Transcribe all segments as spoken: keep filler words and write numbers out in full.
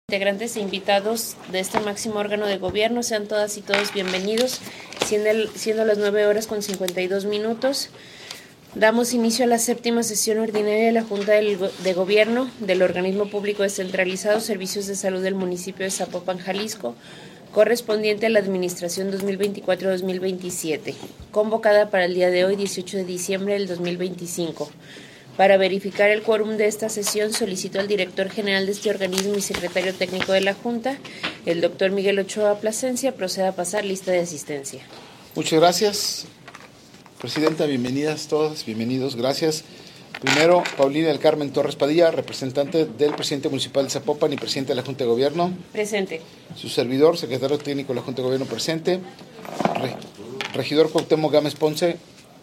Integrantes e invitados de este máximo órgano de gobierno, sean todas y todos bienvenidos, siendo, el, siendo las nueve horas con cincuenta y dos minutos. Damos inicio a la séptima sesión ordinaria de la Junta del, de Gobierno del Organismo Público Descentralizado Servicios de Salud del municipio de Zapopan, Jalisco, correspondiente a la Administración dos mil veinticuatro a dos mil veintisiete, convocada para el día de hoy, dieciocho de diciembre del dos mil veinticinco. Para verificar el quórum de esta sesión, solicito al director general de este organismo y secretario técnico de la Junta, el doctor Miguel Ochoa Plasencia, proceda a pasar lista de asistencia. Muchas gracias, Presidenta. Bienvenidas todas, bienvenidos, gracias. Primero, Paulina del Carmen Torres Padilla, representante del presidente municipal de Zapopan y presidente de la Junta de Gobierno. Presente. Su servidor, secretario técnico de la Junta de Gobierno, presente. Re, regidor Cuauhtémoc Gámez Ponce.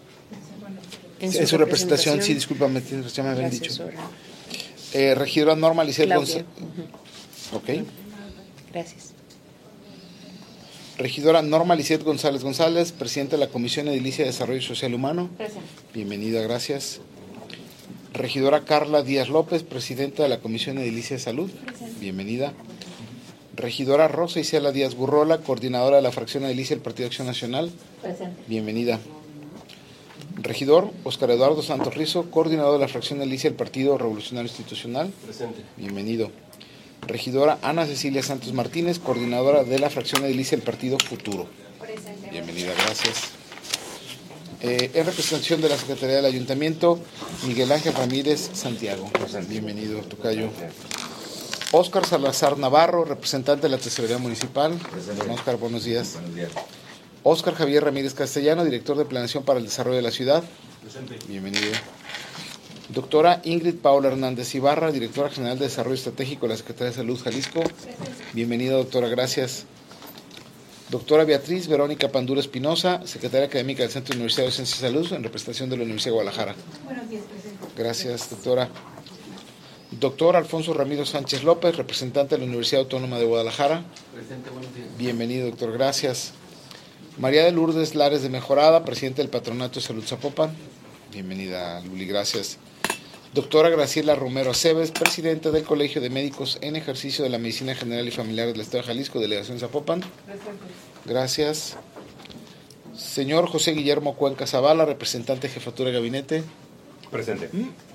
En su, en su representación, sí, discúlpame, ya me habían dicho. Eh, regidora Norma Lisset González. Uh-huh. Ok. Gracias. Regidora Norma Lisset González González, presidenta de la Comisión Edilicia de Desarrollo Social Humano. Presente. Bienvenida, gracias. Regidora Carla Díaz López, presidenta de la Comisión Edilicia de Salud. Presente. Bienvenida. Regidora Rosa Isela Díaz Gurrola, coordinadora de la fracción edilicia del Partido Acción Nacional. Presente. Bienvenida. Regidor Óscar Eduardo Santos Rizo, coordinador de la fracción edilicia del Partido Revolucionario Institucional. Presente. Bienvenido. Regidora Ana Cecilia Santos Martínez, coordinadora de la fracción edilicia del Partido Futuro. Presente. Bienvenida, gracias. Eh, en representación de la Secretaría del Ayuntamiento, Miguel Ángel Ramírez Santiago. Presente. Bienvenido, tocayo. Óscar Salazar Navarro, representante de la Tesorería Municipal. Presente. Óscar, buenos días. Buenos días. Óscar Javier Ramírez Castellano, director de Planeación para el Desarrollo de la Ciudad. Presente. Bienvenido. Doctora Ingrid Paula Hernández Ibarra, directora general de Desarrollo Estratégico de la Secretaría de Salud Jalisco. Presente. Bienvenida, doctora, gracias. Doctora Beatriz Verónica Panduro Espinosa, secretaria académica del Centro Universitario de Ciencias y Salud, en representación de la Universidad de Guadalajara. Buenos días, presente. Gracias, doctora. Doctor Alfonso Ramiro Sánchez López, representante de la Universidad Autónoma de Guadalajara. Presente, buenos días. Bienvenido, doctor, gracias. María de Lourdes Lares de Mejorada, presidenta del Patronato de Salud Zapopan. Bienvenida, Luli, gracias. Doctora Graciela Romero Aceves, presidenta del Colegio de Médicos en Ejercicio de la Medicina General y Familiar del Estado de Jalisco, delegación Zapopan. Presente. Gracias. Señor José Guillermo Cuenca Zavala, representante de Jefatura de Gabinete. Presente.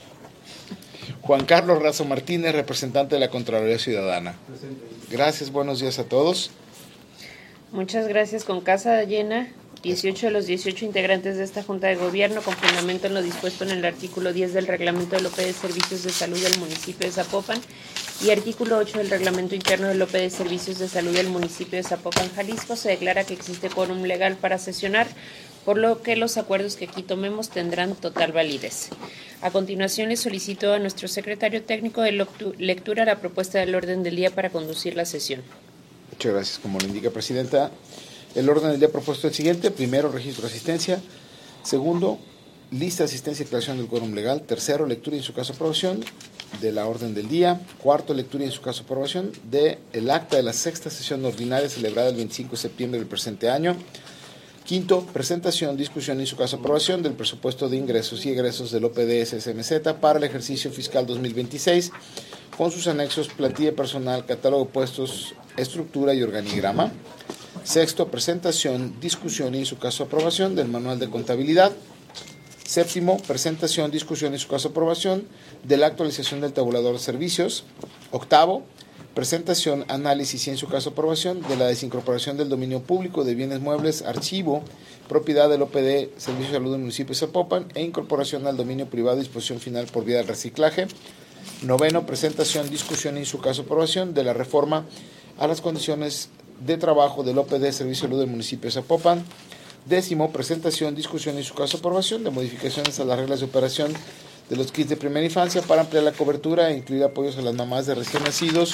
Juan Carlos Razo Martínez, representante de la Contraloría Ciudadana. Presente. Gracias, buenos días a todos. Muchas gracias. Con casa llena, dieciocho de los dieciocho integrantes de esta Junta de Gobierno, con fundamento en lo dispuesto en el artículo diez del Reglamento del O P de Servicios de Salud del municipio de Zapopan y artículo ocho del Reglamento Interno del O P de Servicios de Salud del municipio de Zapopan, Jalisco, se declara que existe quórum legal para sesionar, por lo que los acuerdos que aquí tomemos tendrán total validez. A continuación, le solicito a nuestro secretario técnico de lectura la propuesta del orden del día para conducir la sesión. Muchas gracias. Como lo indica, Presidenta, el orden del día propuesto es el siguiente. Primero, registro de asistencia. Segundo, lista de asistencia y declaración del quórum legal. Tercero, lectura y en su caso aprobación de la orden del día. Cuarto, lectura y en su caso aprobación del acta de la sexta sesión ordinaria celebrada el veinticinco de septiembre del presente año. Quinto, presentación, discusión y en su caso aprobación del presupuesto de ingresos y egresos del O P D S S M Z para el ejercicio fiscal dos mil veintiséis, con sus anexos, plantilla personal, catálogo de puestos, estructura y organigrama. Sexto, presentación, discusión y en su caso aprobación del manual de contabilidad. Séptimo, presentación, discusión y en su caso aprobación de la actualización del tabulador de servicios. Octavo, presentación, análisis y en su caso aprobación de la desincorporación del dominio público de bienes muebles, archivo, propiedad del O P D Servicio de Salud del municipio de Zapopan e incorporación al dominio privado y disposición final por vía del reciclaje. Noveno, presentación, discusión y en su caso aprobación de la reforma a las condiciones de trabajo del O P D Servicio de Salud del municipio de Zapopan. Décimo, presentación, discusión y en su caso aprobación de modificaciones a las reglas de operación de los kits de primera infancia para ampliar la cobertura e incluir apoyos a las mamás de recién nacidos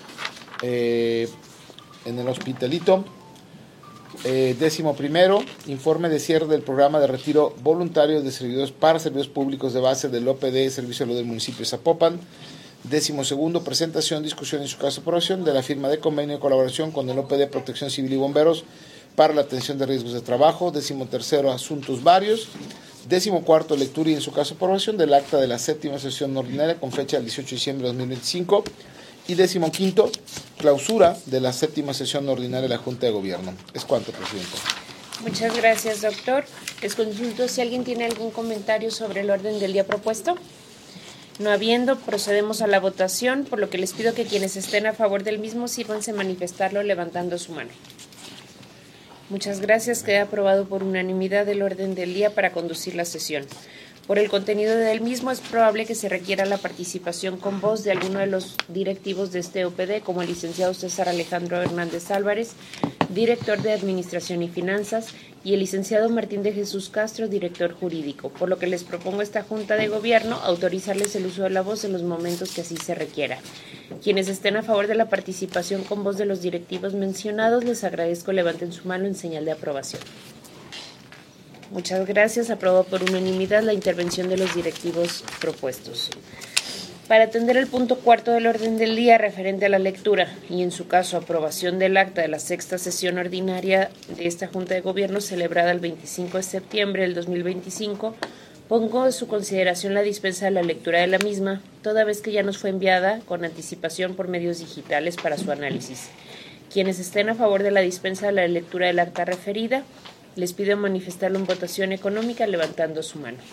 eh, en el hospitalito. Eh, décimo primero, informe de cierre del programa de retiro voluntario de servidores para servidores públicos de base del O P D Servicio de Salud del municipio de Zapopan. Décimo segundo, presentación, discusión y en su caso aprobación de la firma de convenio de colaboración con el O P D Protección Civil y Bomberos para la atención de riesgos de trabajo. Décimo tercero, asuntos varios. Décimo cuarto, lectura y en su caso aprobación del acta de la séptima sesión ordinaria con fecha del dieciocho de diciembre de dos mil veinticinco. Y décimo quinto, clausura de la séptima sesión ordinaria de la Junta de Gobierno. Es cuanto, Presidenta. Muchas gracias, doctor. Les consulto si alguien tiene algún comentario sobre el orden del día propuesto. No habiendo, procedemos a la votación, por lo que les pido que quienes estén a favor del mismo sírvanse manifestarlo levantando su mano. Muchas gracias. Queda aprobado por unanimidad el orden del día para conducir la sesión. Por el contenido del mismo, es probable que se requiera la participación con voz de alguno de los directivos de este O P D, como el licenciado César Alejandro Hernández Álvarez, director de Administración y Finanzas, y el licenciado Martín de Jesús Castro, director jurídico, por lo que les propongo a esta Junta de Gobierno autorizarles el uso de la voz en los momentos que así se requiera. Quienes estén a favor de la participación con voz de los directivos mencionados, les agradezco levanten su mano en señal de aprobación. Muchas gracias. Aprobado por unanimidad la intervención de los directivos propuestos. Para atender el punto cuarto del orden del día referente a la lectura y, en su caso, aprobación del acta de la sexta sesión ordinaria de esta Junta de Gobierno celebrada el veinticinco de septiembre del dos mil veinticinco, pongo a su consideración la dispensa de la lectura de la misma, toda vez que ya nos fue enviada con anticipación por medios digitales para su análisis. Quienes estén a favor de la dispensa de la lectura del acta referida, les pido manifestarlo en votación económica levantando su mano.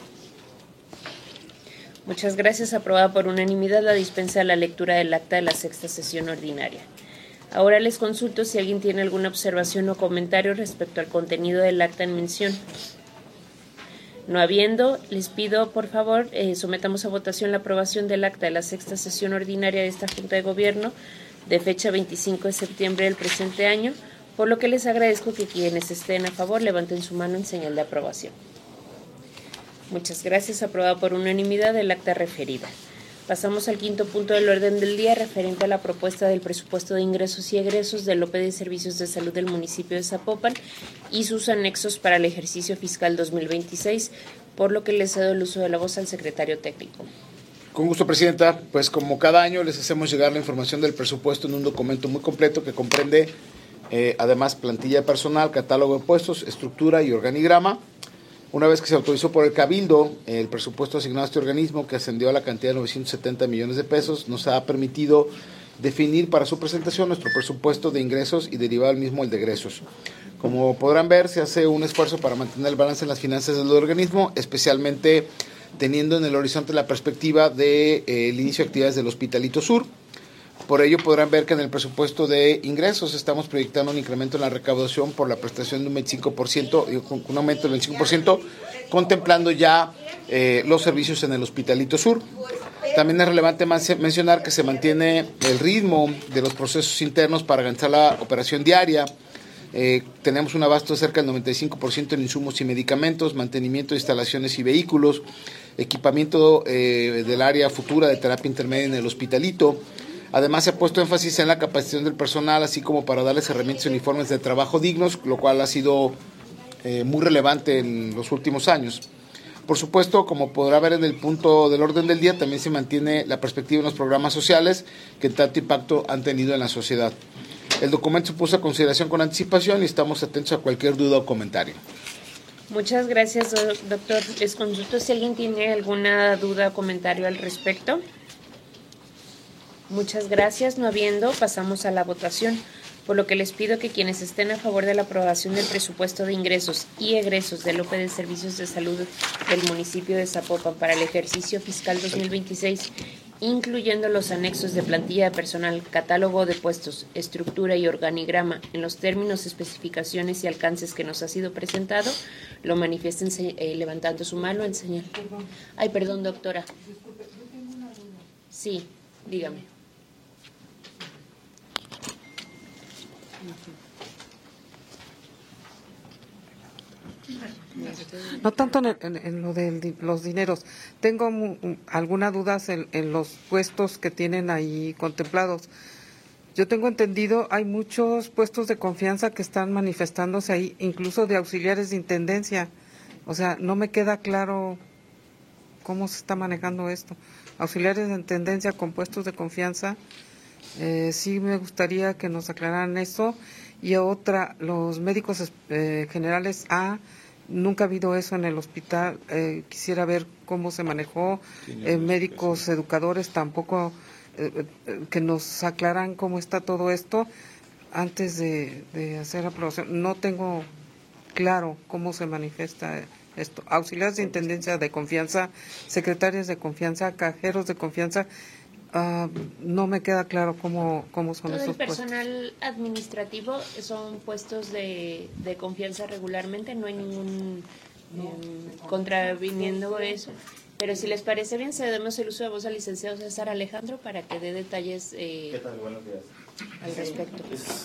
Muchas gracias. Aprobada por unanimidad la dispensa de la lectura del acta de la sexta sesión ordinaria. Ahora les consulto si alguien tiene alguna observación o comentario respecto al contenido del acta en mención. No habiendo, les pido, por favor, eh, sometamos a votación la aprobación del acta de la sexta sesión ordinaria de esta Junta de Gobierno de fecha veinticinco de septiembre del presente año, por lo que les agradezco que quienes estén a favor levanten su mano en señal de aprobación. Muchas gracias. Aprobada por unanimidad el acta referida. Pasamos al quinto punto del orden del día, referente a la propuesta del presupuesto de ingresos y egresos del O P D de Servicios de Salud del municipio de Zapopan y sus anexos para el ejercicio fiscal dos mil veintiséis, por lo que les cedo el uso de la voz al secretario técnico. Con gusto, Presidenta. Pues como cada año les hacemos llegar la información del presupuesto en un documento muy completo que comprende Eh, además, plantilla de personal, catálogo de puestos, estructura y organigrama. Una vez que se autorizó por el Cabildo el presupuesto asignado a este organismo, que ascendió a la cantidad de novecientos setenta millones de pesos, nos ha permitido definir para su presentación nuestro presupuesto de ingresos y derivado del mismo el de egresos. Como podrán ver, se hace un esfuerzo para mantener el balance en las finanzas del organismo, especialmente teniendo en el horizonte la perspectiva del de, eh, inicio de actividades del Hospitalito Sur. Por ello podrán ver que en el presupuesto de ingresos estamos proyectando un incremento en la recaudación por la prestación de un veinticinco por ciento, un aumento del veinticinco por ciento, contemplando ya eh, los servicios en el Hospitalito Sur. También es relevante mencionar que se mantiene el ritmo de los procesos internos para garantizar la operación diaria. Eh, tenemos un abasto de cerca del noventa y cinco por ciento en insumos y medicamentos, mantenimiento de instalaciones y vehículos, equipamiento eh, del área futura de terapia intermedia en el Hospitalito. Además, se ha puesto énfasis en la capacitación del personal, así como para darles herramientas y uniformes de trabajo dignos, lo cual ha sido eh, muy relevante en los últimos años. Por supuesto, como podrá ver en el punto del orden del día, también se mantiene la perspectiva en los programas sociales que tanto impacto han tenido en la sociedad. El documento se puso a consideración con anticipación y estamos atentos a cualquier duda o comentario. Muchas gracias, doctor. Les consulto si alguien tiene alguna duda o comentario al respecto. Muchas gracias. No habiendo, pasamos a la votación, por lo que les pido que quienes estén a favor de la aprobación del presupuesto de ingresos y egresos del O P D de Servicios de Salud del municipio de Zapopan para el ejercicio fiscal dos mil veintiséis, incluyendo los anexos de plantilla de personal, catálogo de puestos, estructura y organigrama, en los términos, especificaciones y alcances que nos ha sido presentado, lo manifiesten eh, levantando su mano en señal. Ay, perdón, doctora. Sí, dígame. No tanto en, el, en, en lo de los dineros. Tengo mu, algunas dudas en, en los puestos que tienen ahí contemplados. Yo tengo entendido, hay muchos puestos de confianza que están manifestándose ahí, incluso de auxiliares de intendencia. O sea, no me queda claro cómo se está manejando esto. Auxiliares de intendencia con puestos de confianza. Eh, sí me gustaría que nos aclararan eso. Y otra, los médicos eh, generales A, nunca ha habido eso en el hospital. Eh, quisiera ver cómo se manejó. Eh, médicos educadores tampoco eh, eh, que nos aclaran cómo está todo esto antes de, de hacer la aprobación. No tengo claro cómo se manifiesta esto. Auxiliares de intendencia de confianza, secretarias de confianza, cajeros de confianza, uh, no me queda claro cómo, cómo son Todo esos el personal puestos. administrativo son puestos de, de confianza regularmente, no hay ningún eh, contraviniendo eso. Pero si les parece bien, cedemos el uso de voz al licenciado César Alejandro para que dé detalles eh, ¿Qué tal? Buenos días. al respecto.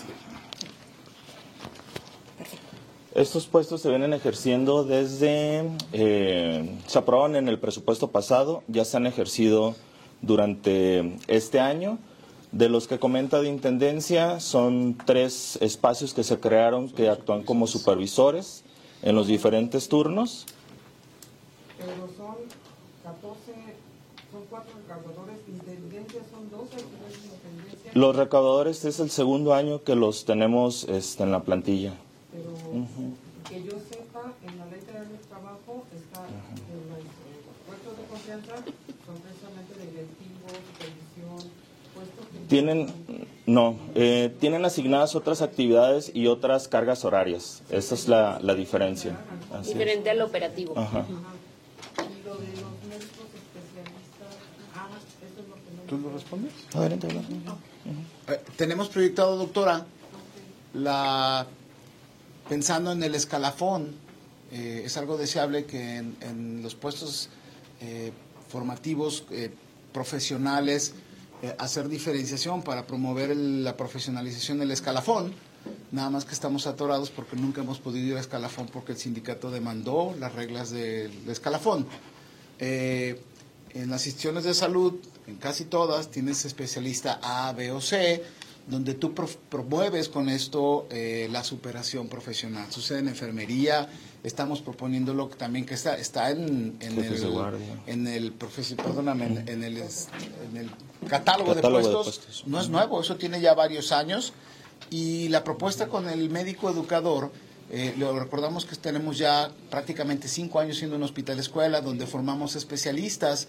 Estos puestos se vienen ejerciendo desde, eh, se aprobaron en el presupuesto pasado, ya se han ejercido durante este año. De los que comenta de Intendencia, son tres espacios que se crearon que actúan como supervisores en los diferentes turnos. Pero son catorce, son cuatro recaudadores, Intendencia son doce, Intendencia. Los recaudadores es el segundo año que los tenemos este, en la plantilla. Pero uh-huh. que yo sepa, en la ley federal del trabajo está uh-huh. en los eh, puestos de confianza son precisamente de directivo, supervisión, puestos que tienen no eh, tienen asignadas otras actividades y otras cargas horarias. Esa es la, la diferencia. Así diferente es. al operativo. Ajá. Y lo de los médicos especialistas, ah, eso es lo que no. ¿Tú lo respondes? Adelante, adelante. Uh-huh. Eh, tenemos proyectado, doctora, la pensando en el escalafón, eh, es algo deseable que en, en los puestos eh, formativos eh, profesionales eh, hacer diferenciación para promover el, la profesionalización del escalafón. Nada más que estamos atorados porque nunca hemos podido ir a escalafón porque el sindicato demandó las reglas del escalafón. Eh, en las instituciones de salud, en casi todas, tienes especialista A, B o C, donde tú pro promueves con esto eh, la superación profesional. Sucede en enfermería, estamos proponiéndolo también que está, está en, en, el, en el perdóname, en, en, el, en el catálogo, catálogo de, puestos. de puestos. No es nuevo, eso tiene ya varios años. Y la propuesta con el médico educador, eh, lo recordamos que tenemos ya prácticamente cinco años siendo un hospital escuela donde formamos especialistas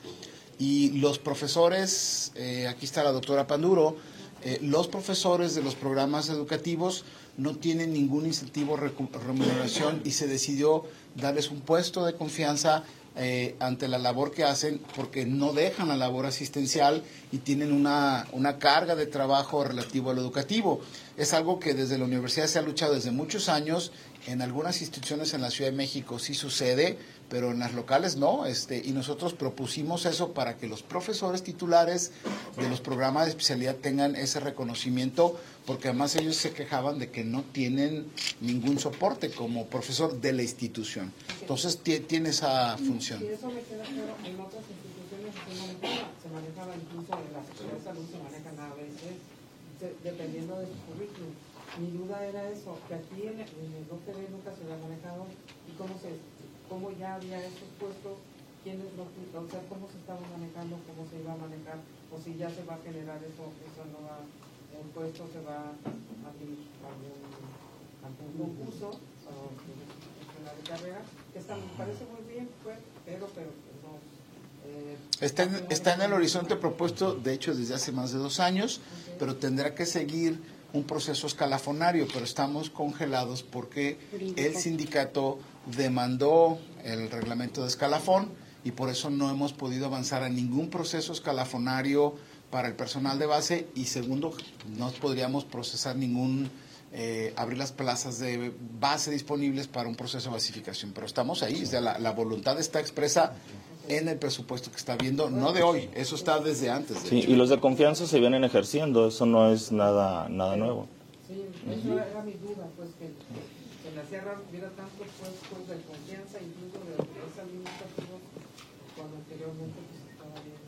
y los profesores, eh, aquí está la doctora Panduro, Eh, los profesores de los programas educativos no tienen ningún incentivo de remuneración y se decidió darles un puesto de confianza eh, ante la labor que hacen porque no dejan la labor asistencial y tienen una, una carga de trabajo relativo a lo educativo. Es algo que desde la universidad se ha luchado desde muchos años. En algunas instituciones en la Ciudad de México sí sucede, pero en las locales no, este, y nosotros propusimos eso para que los profesores titulares de los programas de especialidad tengan ese reconocimiento, porque además ellos se quejaban de que no tienen ningún soporte como profesor de la institución. Entonces tiene esa función. Y eso me queda claro, en otras instituciones se manejaba, se manejaba incluso en la Secretaría de Salud, se manejan a veces, se, dependiendo de su currículum. Mi duda era eso, que aquí en, en el O P D nunca se había manejado y cómo se cómo ya había estos puestos, quiénes lo, o sea, cómo se estaba manejando, cómo se iba a manejar, o si ya se va a generar eso, eso no va, el puesto se va a abrir algún, algún concurso o en la de carrera, que está, me parece muy bien, pues, pero, pero no. Eh, está, en, está en el horizonte propuesto, de hecho, desde hace más de dos años, okay. Pero tendrá que seguir un proceso escalafonario, pero estamos congelados porque el sindicato demandó el reglamento de escalafón y por eso no hemos podido avanzar a ningún proceso escalafonario para el personal de base y segundo, no podríamos procesar ningún, eh, abrir las plazas de base disponibles para un proceso de basificación, pero estamos ahí, o sea, la, la voluntad está expresa en el presupuesto que está viendo, no de hoy, eso está desde antes. De sí, hecho. Y los de confianza se vienen ejerciendo, eso no es nada nada nuevo. Sí, eso uh-huh. era mi duda, pues que, que en la sierra hubiera tantos puestos de confianza, incluso de esa limitación, cuando anteriormente pues estaba bien.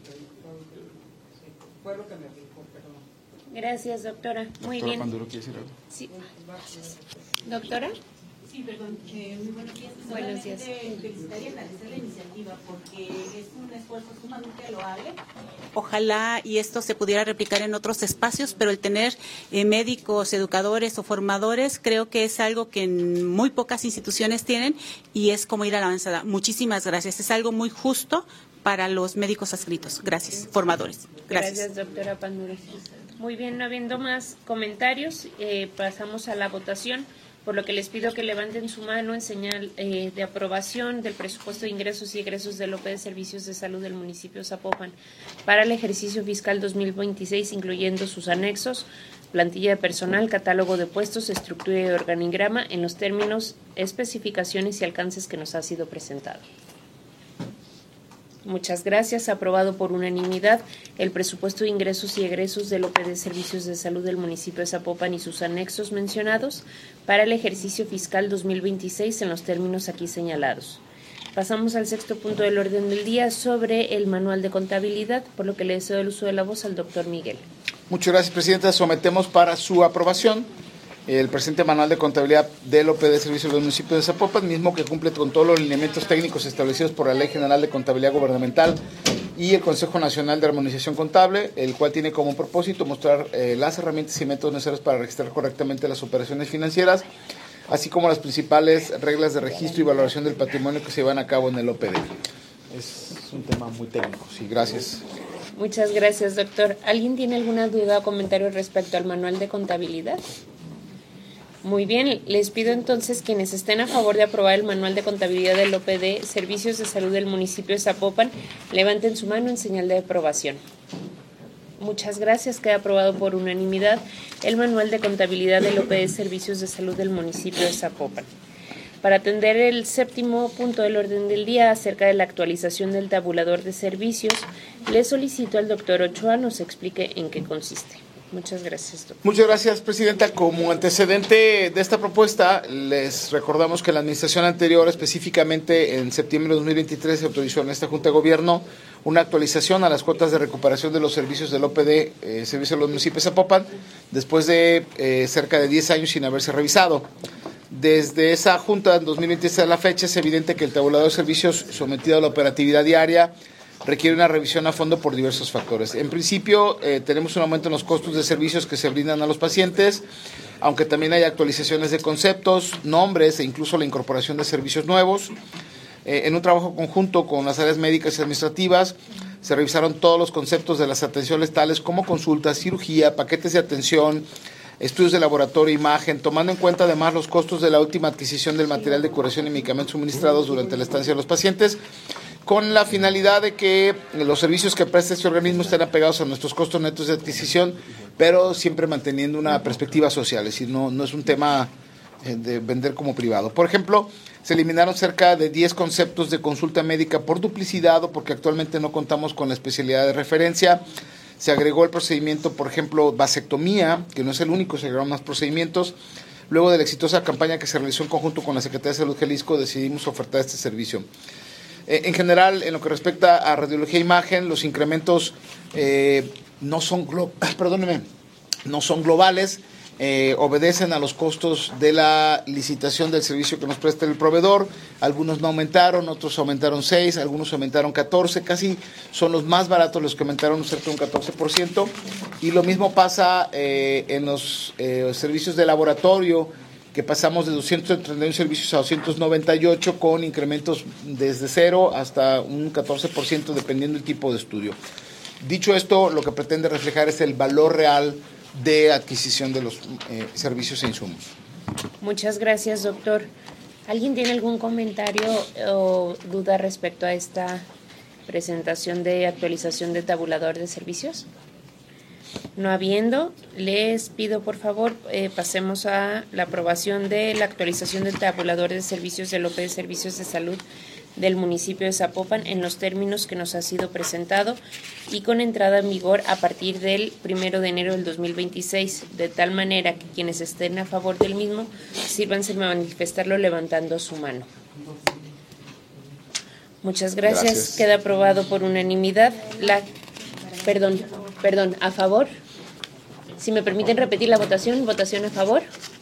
Sí, fue lo que me dijo, pero... Gracias, doctora. Muy doctora bien. Panduro, ¿quiere decir algo? Sí, gracias. Doctora. Sí, perdón, eh, muy buenos días. Buenos días. Felicitar y agradecer la iniciativa porque es un esfuerzo sumamente loable. Ojalá y esto se pudiera replicar en otros espacios, pero el tener eh, médicos, educadores o formadores creo que es algo que en muy pocas instituciones tienen y es como ir a la avanzada. Muchísimas gracias. Es algo muy justo para los médicos adscritos. Gracias, formadores. Gracias. Gracias, doctora Panduro. Muy bien, no habiendo más comentarios, eh, pasamos a la votación, por lo que les pido que levanten su mano en señal eh, de aprobación del presupuesto de ingresos y egresos del O P de Servicios de Salud del municipio de Zapopan para el ejercicio fiscal dos mil veintiséis, incluyendo sus anexos, plantilla de personal, catálogo de puestos, estructura y organigrama en los términos, especificaciones y alcances que nos ha sido presentado. Muchas gracias. Aprobado por unanimidad el presupuesto de ingresos y egresos del O P de Servicios de Salud del municipio de Zapopan y sus anexos mencionados para el ejercicio fiscal dos mil veintiséis en los términos aquí señalados. Pasamos al sexto punto del orden del día sobre el manual de contabilidad, por lo que le cedo el uso de la voz al doctor Miguel. Muchas gracias, Presidenta. Sometemos para su aprobación el presente manual de contabilidad del O P de Servicios del municipio de Zapopan, mismo que cumple con todos los lineamientos técnicos establecidos por la Ley General de Contabilidad Gubernamental y el Consejo Nacional de Armonización Contable, el cual tiene como propósito mostrar eh, las herramientas y métodos necesarios para registrar correctamente las operaciones financieras, así como las principales reglas de registro y valoración del patrimonio que se llevan a cabo en el O P D. Es un tema muy técnico. Sí, gracias. Muchas gracias, doctor. ¿Alguien tiene alguna duda o comentario respecto al manual de contabilidad? Muy bien, les pido entonces quienes estén a favor de aprobar el manual de contabilidad del O P D Servicios de Salud del municipio de Zapopan, levanten su mano en señal de aprobación. Muchas gracias, queda aprobado por unanimidad el manual de contabilidad del O P D Servicios de Salud del municipio de Zapopan. Para atender el séptimo punto del orden del día acerca de la actualización del tabulador de servicios, le solicito al doctor Ochoa nos explique en qué consiste. Muchas gracias, doctor. Muchas gracias, Presidenta. Como antecedente de esta propuesta, les recordamos que la administración anterior, específicamente en septiembre de dos mil veintitrés, se autorizó en esta Junta de Gobierno una actualización a las cuotas de recuperación de los servicios del O P D, eh, Servicio de los Municipios de Zapopan, después de eh, cerca de diez años sin haberse revisado. Desde esa Junta, en dos mil veintitrés a la fecha, es evidente que el tabulador de servicios sometido a la operatividad diaria requiere una revisión a fondo por diversos factores. En principio, eh, tenemos un aumento en los costos de servicios que se brindan a los pacientes, aunque también hay actualizaciones de conceptos, nombres e incluso la incorporación de servicios nuevos. Eh, en un trabajo conjunto con las áreas médicas y administrativas, se revisaron todos los conceptos de las atenciones tales como consultas, cirugía, paquetes de atención, estudios de laboratorio, imagen, tomando en cuenta además los costos de la última adquisición del material de curación y medicamentos suministrados durante la estancia de los pacientes, con la finalidad de que los servicios que presta este organismo estén apegados a nuestros costos netos de adquisición, pero siempre manteniendo una perspectiva social, es decir, no, no es un tema de vender como privado. Por ejemplo, se eliminaron cerca de diez conceptos de consulta médica por duplicidad o porque actualmente no contamos con la especialidad de referencia. Se agregó el procedimiento, por ejemplo, vasectomía, que no es el único, se agregaron más procedimientos. Luego de la exitosa campaña que se realizó en conjunto con la Secretaría de Salud Jalisco, decidimos ofertar este servicio. Eh, en general, en lo que respecta a radiología e imagen, los incrementos eh, no son glo- perdóneme, no son globales, eh, obedecen a los costos de la licitación del servicio que nos presta el proveedor. Algunos no aumentaron, otros aumentaron seis, algunos aumentaron catorce, casi son los más baratos los que aumentaron cerca de un catorce por ciento. Y lo mismo pasa eh, en los eh, servicios de laboratorio, que pasamos de doscientos treinta y uno servicios a doscientos noventa y ocho, con incrementos desde cero hasta un catorce por ciento dependiendo del tipo de estudio. Dicho esto, lo que pretende reflejar es el valor real de adquisición de los eh, servicios e insumos. Muchas gracias, doctor. ¿Alguien tiene algún comentario o duda respecto a esta presentación de actualización de tabulador de servicios? No habiendo, les pido por favor eh, pasemos a la aprobación de la actualización del tabulador de servicios del O P de Servicios de Salud del municipio de Zapopan en los términos que nos ha sido presentado y con entrada en vigor a partir del primero de enero del dos mil veintiséis, de tal manera que quienes estén a favor del mismo sírvanse a manifestarlo levantando su mano. Muchas gracias. Gracias. Queda aprobado por unanimidad. La, perdón, perdón, a favor. Si me permiten repetir la votación, votación a favor.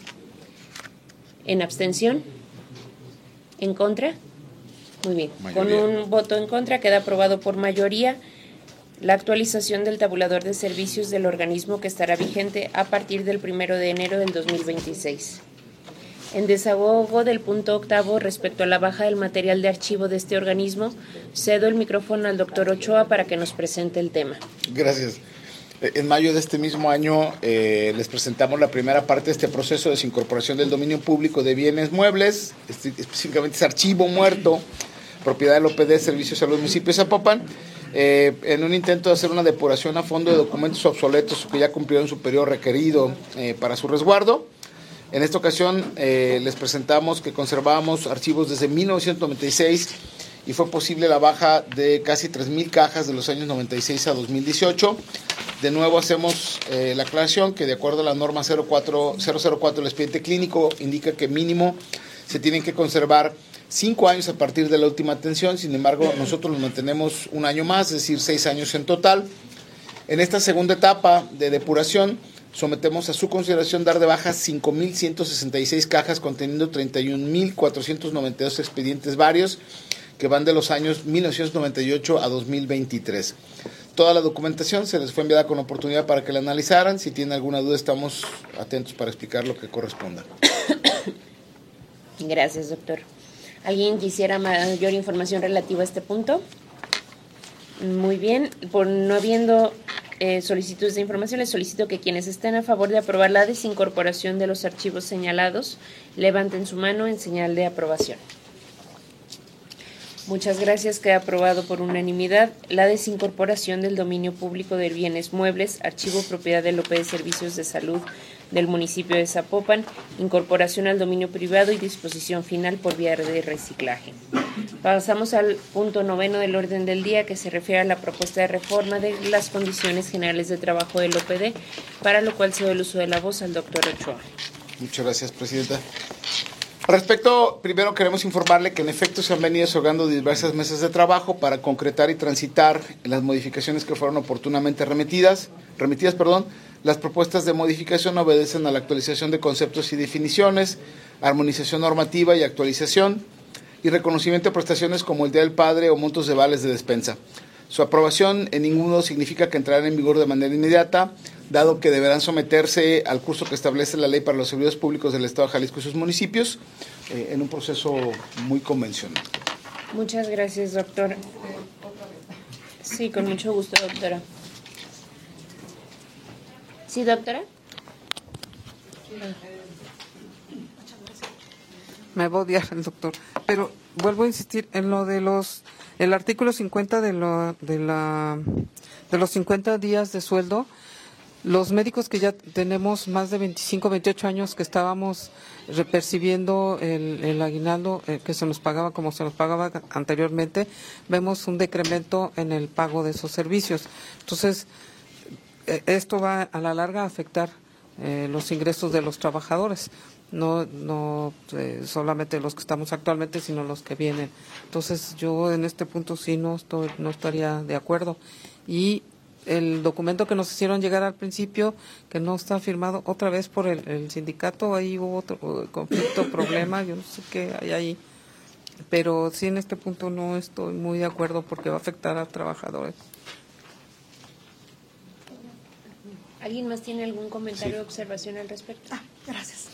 En abstención. En contra. Muy bien. Mayoría. Con un voto en contra queda aprobado por mayoría la actualización del tabulador de servicios del organismo que estará vigente a partir del primero de enero del dos mil veintiséis. En desahogo del punto octavo respecto a la baja del material de archivo de este organismo, cedo el micrófono al doctor Ochoa para que nos presente el tema. Gracias. En mayo de este mismo año eh, les presentamos la primera parte de este proceso de desincorporación del dominio público de bienes muebles, este, específicamente es archivo muerto, propiedad del O P D Servicios a los Municipios de Zapopan, eh, en un intento de hacer una depuración a fondo de documentos obsoletos que ya cumplieron su periodo requerido eh, para su resguardo. En esta ocasión eh, les presentamos que conservábamos archivos desde mil novecientos noventa y seis y fue posible la baja de casi tres mil cajas de los años noventa y seis a dos mil dieciocho. De nuevo hacemos eh, la aclaración que de acuerdo a la norma cero cuatro cero cero cuatro del expediente clínico indica que mínimo se tienen que conservar cinco años a partir de la última atención. Sin embargo, nosotros los mantenemos un año más, es decir, seis años en total. En esta segunda etapa de depuración sometemos a su consideración dar de baja cinco mil ciento sesenta y seis cajas conteniendo treinta y un mil cuatrocientos noventa y dos expedientes varios que van de los años mil novecientos noventa y ocho a dos mil veintitrés. Toda la documentación se les fue enviada con oportunidad para que la analizaran. Si tienen alguna duda, estamos atentos para explicar lo que corresponda. Gracias, doctor. ¿Alguien quisiera mayor información relativa a este punto? Muy bien. Por no habiendo eh, solicitudes de información, les solicito que quienes estén a favor de aprobar la desincorporación de los archivos señalados, levanten su mano en señal de aprobación. Muchas gracias. Queda aprobado por unanimidad la desincorporación del dominio público de bienes muebles, archivo propiedad del O P de Servicios de Salud del municipio de Zapopan, incorporación al dominio privado y disposición final por vía de reciclaje. Pasamos al punto noveno del orden del día, que se refiere a la propuesta de reforma de las condiciones generales de trabajo del O P D, para lo cual cedo el uso de la voz al doctor Ochoa. Muchas gracias, presidenta. Al respecto, primero queremos informarle que en efecto se han venido otorgando diversas mesas de trabajo para concretar y transitar las modificaciones que fueron oportunamente remitidas, remitidas, perdón. Las propuestas de modificación obedecen a la actualización de conceptos y definiciones, armonización normativa y actualización, y reconocimiento de prestaciones como el Día del Padre o montos de vales de despensa. Su aprobación en ninguno significa que entrarán en vigor de manera inmediata, dado que deberán someterse al curso que establece la Ley para los Servidores Públicos del Estado de Jalisco y sus municipios, eh, en un proceso muy convencional. Muchas gracias, doctor. Sí, con mucho gusto, doctora. ¿Sí, doctora? Me va a odiar el doctor, pero vuelvo a insistir en lo de los, el artículo cincuenta de, lo, de, la, de los cincuenta días de sueldo. Los médicos que ya tenemos más de veinticinco, veintiocho años que estábamos percibiendo el, el aguinaldo eh, que se nos pagaba como se nos pagaba anteriormente, vemos un decremento en el pago de esos servicios. Entonces, eh, esto va a la larga a afectar eh, los ingresos de los trabajadores, no, no eh, solamente los que estamos actualmente, sino los que vienen. Entonces, yo en este punto sí no, estoy, no estaría de acuerdo. Y el documento que nos hicieron llegar al principio, que no está firmado otra vez por el, el sindicato, ahí hubo otro conflicto, problema, yo no sé qué hay ahí, pero sí en este punto no estoy muy de acuerdo porque va a afectar a trabajadores. ¿Alguien más tiene algún comentario Sí. o observación al respecto? Ah, gracias.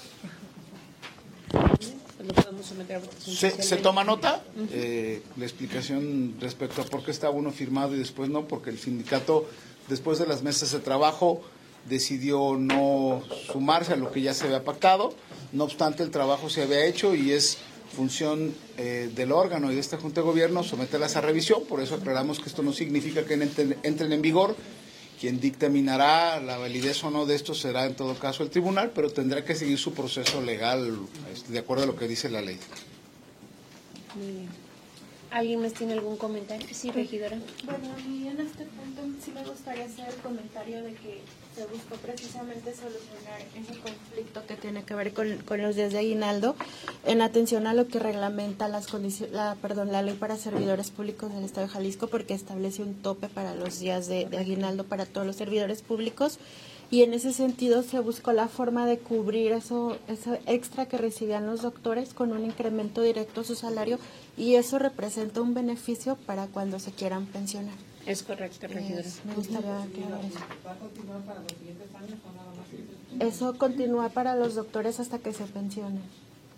Pues lo podemos someter a votación. ¿Se, social. se toma nota? Eh, la explicación respecto a por qué estaba uno firmado y después no, porque el sindicato, después de las mesas de trabajo, decidió no sumarse a lo que ya se había pactado. No obstante, el trabajo se había hecho y es función eh, del órgano y de esta Junta de Gobierno someterlas a revisión. Por eso aclaramos que esto no significa que entren, entren en vigor. Quien dictaminará la validez o no de esto será en todo caso el tribunal, pero tendrá que seguir su proceso legal de acuerdo a lo que dice la ley. Muy bien. ¿Alguien más tiene algún comentario? Sí, regidora. Bueno, y en este punto sí me gustaría hacer el comentario de que se buscó precisamente solucionar ese conflicto que tiene que ver con, con los días de aguinaldo en atención a lo que reglamenta las condiciones, la, perdón, la ley para servidores públicos del Estado de Jalisco, porque establece un tope para los días de, de aguinaldo para todos los servidores públicos. Y en ese sentido se buscó la forma de cubrir eso, eso extra que recibían los doctores con un incremento directo a su salario, y eso representa un beneficio para cuando se quieran pensionar. Es correcto, regidora. Eh, me gustaría aclarar eso. ¿Va a continuar para los siguientes años o nada más? Eso continúa para los doctores hasta que se pensionen.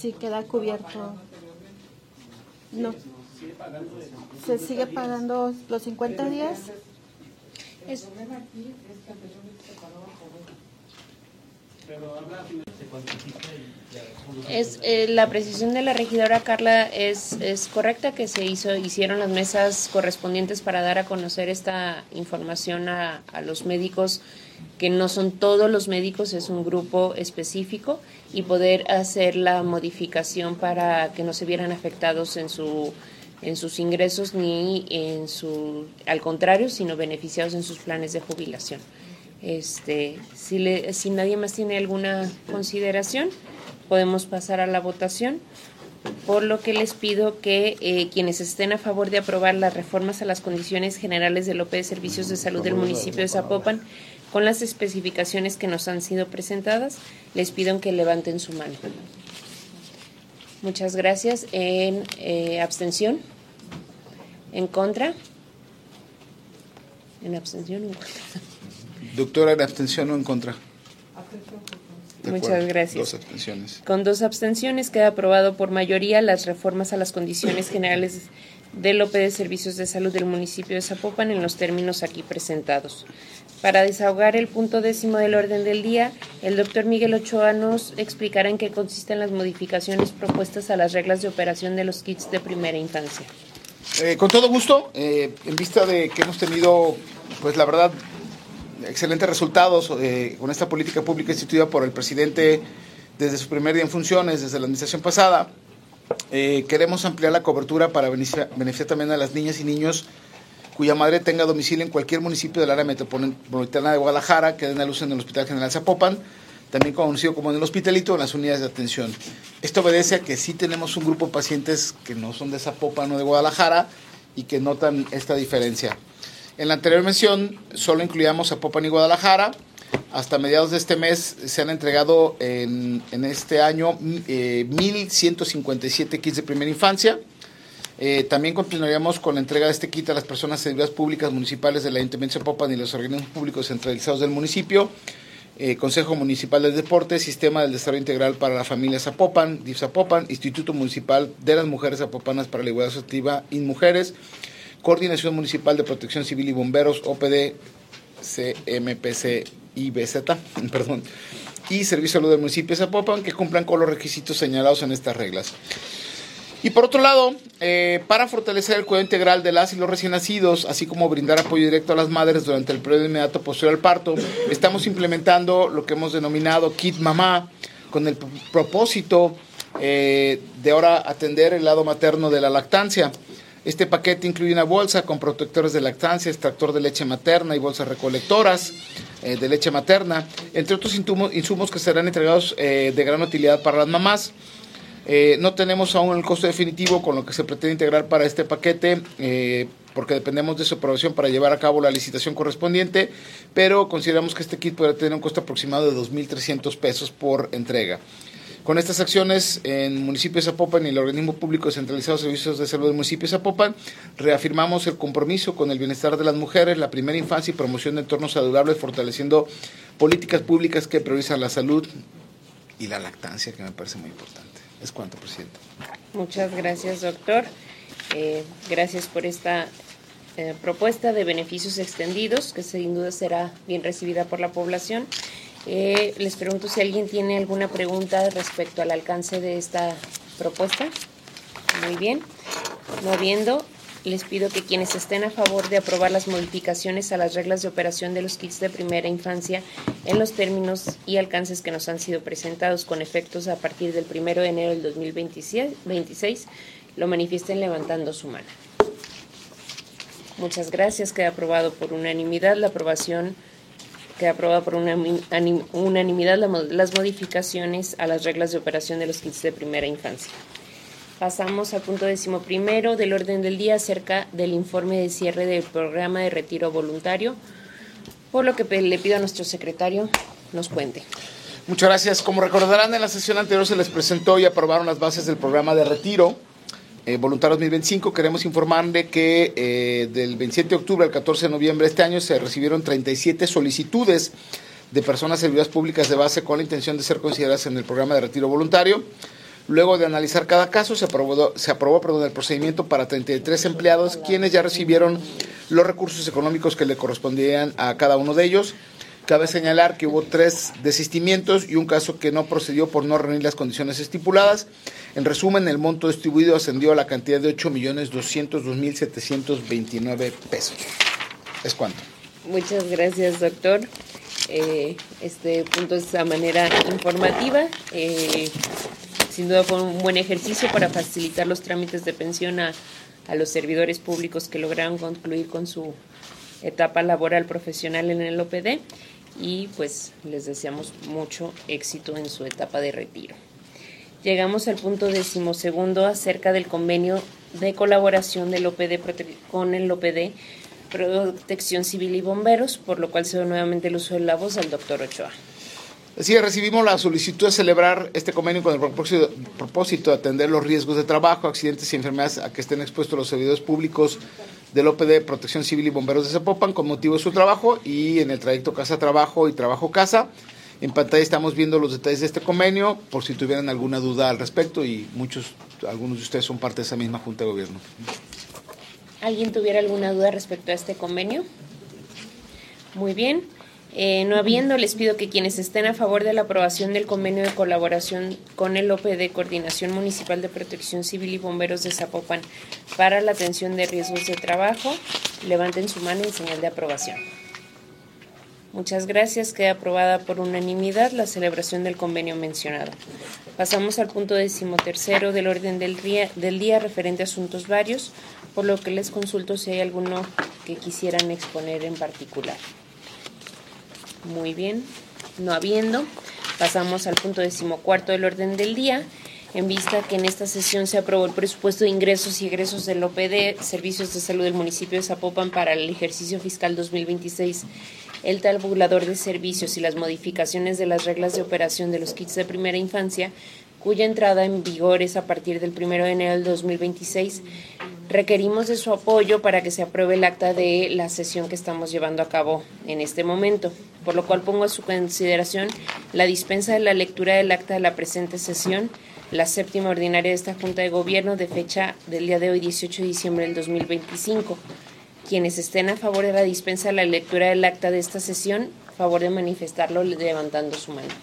sí queda cubierto. No. ¿Se sigue pagando los cincuenta días? Es, es eh, la precisión de la regidora Carla es, es correcta, que se hizo hicieron las mesas correspondientes para dar a conocer esta información a, a los médicos, que no son todos los médicos, es un grupo específico, y poder hacer la modificación para que no se vieran afectados en su en sus ingresos ni en su, al contrario, sino beneficiados en sus planes de jubilación. Este, si, le, si nadie más tiene alguna consideración, podemos pasar a la votación, por lo que les pido que eh, quienes estén a favor de aprobar las reformas a las condiciones generales del O P de Servicios de Salud del municipio de Zapopan, con las especificaciones que nos han sido presentadas, les pido que levanten su mano. Muchas gracias. En eh, abstención. ¿En contra? ¿En abstención o en contra? Doctora, ¿en abstención o en contra? De Muchas acuerdo. gracias. Dos abstenciones. Con dos abstenciones queda aprobado por mayoría las reformas a las condiciones generales del O P de Servicios de Salud del municipio de Zapopan en los términos aquí presentados. Para desahogar el punto décimo del orden del día, el doctor Miguel Ochoa nos explicará en qué consisten las modificaciones propuestas a las reglas de operación de los kits de primera infancia. Eh, con todo gusto, eh, en vista de que hemos tenido, pues la verdad, excelentes resultados eh, con esta política pública instituida por el presidente desde su primer día en funciones, desde la administración pasada, eh, queremos ampliar la cobertura para beneficiar, beneficiar también a las niñas y niños cuya madre tenga domicilio en cualquier municipio del área metropolitana de Guadalajara, que den a luz en el Hospital General Zapopan, también conocido como en el Hospitalito, en las unidades de atención. Esto obedece a que sí tenemos un grupo de pacientes que no son de Zapopan o de Guadalajara y que notan esta diferencia. En la anterior mención solo incluíamos Zapopan y Guadalajara. Hasta mediados de este mes se han entregado en, en este año eh, mil ciento cincuenta y siete kits de primera infancia. Eh, también continuaríamos con la entrega de este kit a las personas servidoras públicas municipales del Ayuntamiento de Zapopan y los organismos públicos centralizados del municipio. Eh, Consejo Municipal del Deporte, Sistema del Desarrollo Integral para la Familia Zapopan, D I F Zapopan, Instituto Municipal de las Mujeres Zapopanas para la Igualdad Sustantiva y Mujeres, Coordinación Municipal de Protección Civil y Bomberos, O P D, C M P C I B Z, perdón, y Servicio de Salud del municipio de Zapopan, que cumplan con los requisitos señalados en estas reglas. Y por otro lado, eh, para fortalecer el cuidado integral de las y los recién nacidos, así como brindar apoyo directo a las madres durante el periodo inmediato posterior al parto, estamos implementando lo que hemos denominado Kit Mamá, con el propósito eh, de ahora atender el lado materno de la lactancia. Este paquete incluye una bolsa con protectores de lactancia, extractor de leche materna y bolsas recolectoras eh, de leche materna, entre otros insumos, insumos que serán entregados eh, de gran utilidad para las mamás. Eh, no tenemos aún el costo definitivo con lo que se pretende integrar para este paquete, eh, porque dependemos de su aprobación para llevar a cabo la licitación correspondiente, pero consideramos que este kit podrá tener un costo aproximado de dos mil trescientos pesos por entrega. Con estas acciones, en el municipio de Zapopan y el organismo público centralizado de servicios de salud del municipio de Zapopan, reafirmamos el compromiso con el bienestar de las mujeres, la primera infancia y promoción de entornos saludables, fortaleciendo políticas públicas que priorizan la salud y la lactancia, que me parece muy importante. Es cuanto, presidente. Muchas gracias, doctor. Eh, gracias por esta eh, propuesta de beneficios extendidos, que sin duda será bien recibida por la población. Eh, les pregunto si alguien tiene alguna pregunta respecto al alcance de esta propuesta. Muy bien. No habiendo, les pido que quienes estén a favor de aprobar las modificaciones a las reglas de operación de los kits de primera infancia en los términos y alcances que nos han sido presentados con efectos a partir del primero de enero del dos mil veintiséis, lo manifiesten levantando su mano. Muchas gracias. Queda aprobado por unanimidad la aprobación. Queda aprobada por una unanimidad las modificaciones a las reglas de operación de los kits de primera infancia. Pasamos al punto décimo primero del orden del día acerca del informe de cierre del programa de retiro voluntario, por lo que le pido a nuestro secretario nos cuente. Muchas gracias. Como recordarán, en la sesión anterior se les presentó y aprobaron las bases del programa de retiro eh, voluntario dos mil veinticinco. Queremos informarle que eh, del veintisiete de octubre al catorce de noviembre de este año se recibieron treinta y siete solicitudes de personas servidoras públicas de base con la intención de ser consideradas en el programa de retiro voluntario. Luego de analizar cada caso, se aprobó, se aprobó perdón, el procedimiento para treinta y tres empleados, quienes ya recibieron los recursos económicos que le correspondían a cada uno de ellos. Cabe señalar que hubo tres desistimientos y un caso que no procedió por no reunir las condiciones estipuladas. En resumen, el monto distribuido ascendió a la cantidad de ocho millones doscientos dos mil setecientos veintinueve pesos. ¿Es cuánto? Muchas gracias, doctor. Eh, este punto es a manera informativa. Eh, sin duda fue un buen ejercicio para facilitar los trámites de pensión a, a los servidores públicos que lograron concluir con su etapa laboral profesional en el O P D, y pues les deseamos mucho éxito en su etapa de retiro. Llegamos al punto decimosegundo acerca del convenio de colaboración del O P D con el O P D Protección Civil y Bomberos, por lo cual cedo nuevamente el uso de la voz al doctor Ochoa. Así es, recibimos la solicitud de celebrar este convenio con el propósito, propósito de atender los riesgos de trabajo, accidentes y enfermedades a que estén expuestos los servidores públicos del O P D Protección Civil y Bomberos de Zapopan con motivo de su trabajo y en el trayecto casa-trabajo y trabajo-casa. En pantalla estamos viendo los detalles de este convenio, por si tuvieran alguna duda al respecto, y muchos, algunos de ustedes son parte de esa misma Junta de Gobierno. ¿Alguien tuviera alguna duda respecto a este convenio? Muy bien. Eh, no habiendo, les pido que quienes estén a favor de la aprobación del convenio de colaboración con el O P D, Coordinación Municipal de Protección Civil y Bomberos de Zapopan para la atención de riesgos de trabajo, levanten su mano en señal de aprobación. Muchas gracias. Queda aprobada por unanimidad la celebración del convenio mencionado. Pasamos al punto decimotercero del orden del día, del día referente a asuntos varios, por lo que les consulto si hay alguno que quisieran exponer en particular. Muy bien, no habiendo, pasamos al punto decimocuarto del orden del día. En vista que en esta sesión se aprobó el presupuesto de ingresos y egresos del O P D, Servicios de Salud del municipio de Zapopan para el ejercicio fiscal dos mil veintiséis, el tabulador de servicios y las modificaciones de las reglas de operación de los kits de primera infancia, cuya entrada en vigor es a partir del primero de enero del dos mil veintiséis, requerimos de su apoyo para que se apruebe el acta de la sesión que estamos llevando a cabo en este momento, por lo cual pongo a su consideración la dispensa de la lectura del acta de la presente sesión, la séptima ordinaria de esta Junta de Gobierno de fecha del día de hoy, dieciocho de diciembre del dos mil veinticinco. Quienes estén a favor de la dispensa de la lectura del acta de esta sesión, favor de manifestarlo levantando su mano.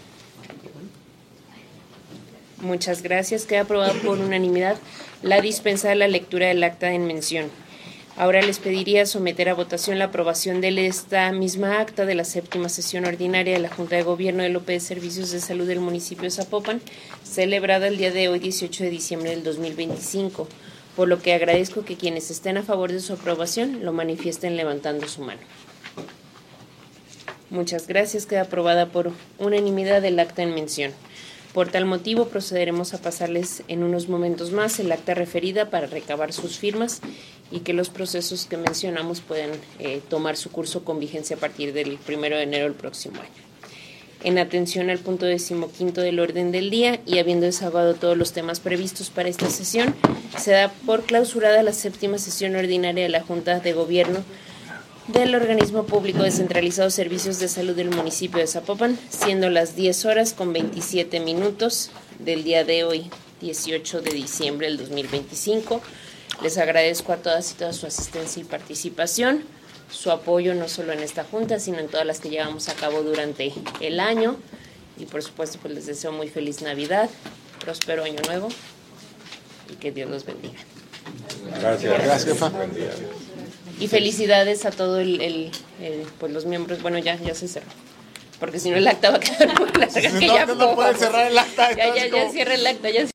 Muchas gracias. Queda aprobada por unanimidad la dispensa de la lectura del acta en mención. Ahora les pediría someter a votación la aprobación de esta misma acta de la séptima sesión ordinaria de la Junta de Gobierno del O P D Servicios de Salud del municipio de Zapopan, celebrada el día de hoy, dieciocho de diciembre del dos mil veinticinco, por lo que agradezco que quienes estén a favor de su aprobación lo manifiesten levantando su mano. Muchas gracias. Queda aprobada por unanimidad el acta en mención. Por tal motivo, procederemos a pasarles en unos momentos más el acta referida para recabar sus firmas y que los procesos que mencionamos puedan eh, tomar su curso con vigencia a partir del primero de enero del próximo año. En atención al punto decimoquinto del orden del día y habiendo desahogado todos los temas previstos para esta sesión, se da por clausurada la séptima sesión ordinaria de la Junta de Gobierno del Organismo Público Descentralizado Servicios de Salud del municipio de Zapopan, siendo las diez horas con veintisiete minutos del día de hoy, dieciocho de diciembre del dos mil veinticinco. Les agradezco a todas y todas su asistencia y participación, su apoyo no solo en esta junta, sino en todas las que llevamos a cabo durante el año. Y por supuesto, pues les deseo muy feliz Navidad, próspero año nuevo y que Dios los bendiga. Gracias. Gracias, jefa. Y felicidades a todos el, el, el, pues los miembros. Bueno, ya, ya se cerró. Porque si no el acta va a quedar muy larga. Si que no, ya no, no pueden cerrar el acta. Ya, ya, ya cierra el acta. Ya